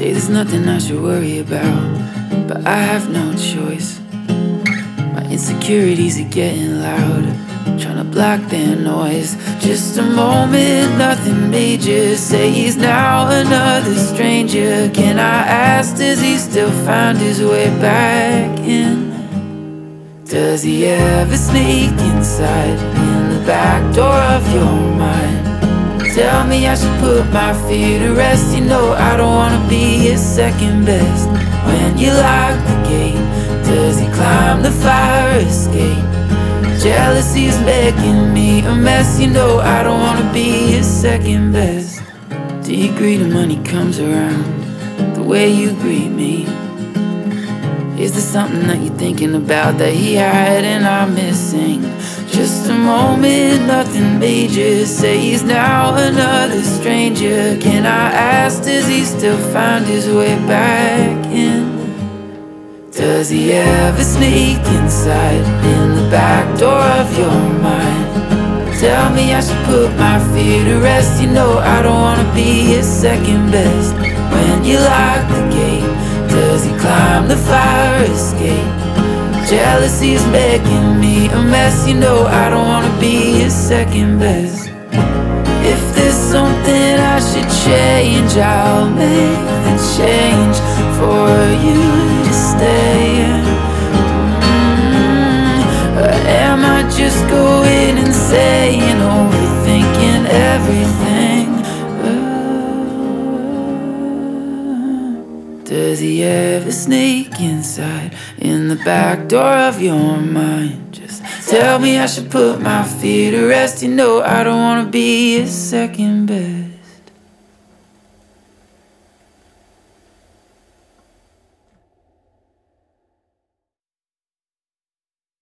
Say there's nothing I should worry about, but I have no choice. My insecurities are getting louder, trying to block their noise. Just a moment, nothing major. Say he's now another stranger. Can I ask, does he still find his way back in? Does he ever sneak inside in the back door of your mind? Tell me I should put my fear to rest. You know I don't wanna be his second best. When you lock the gate, does he climb the fire escape? Jealousy's making me a mess. You know I don't wanna be his second best. Do you greet him when he comes around, the way you greet me? Is there something that you're thinking about that he had and I'm missing? Just a moment, nothing major. Say he's now another stranger. Can I ask, does he still find his way back in? Does he ever sneak inside in the back door of your mind? Tell me I should put my fear to rest. You know I don't wanna be his second best. When you lock the gate, does he climb the fire escape? Jealousy's making me a mess. You know I don't wanna be his second best. If there's something I should change, I'll make the change for you to stay. Or am I just going insane, overthinking everything? Does he ever sneak inside in the back door of your mind? Just tell me I should put my fear to rest. You know I don't wanna be his second best.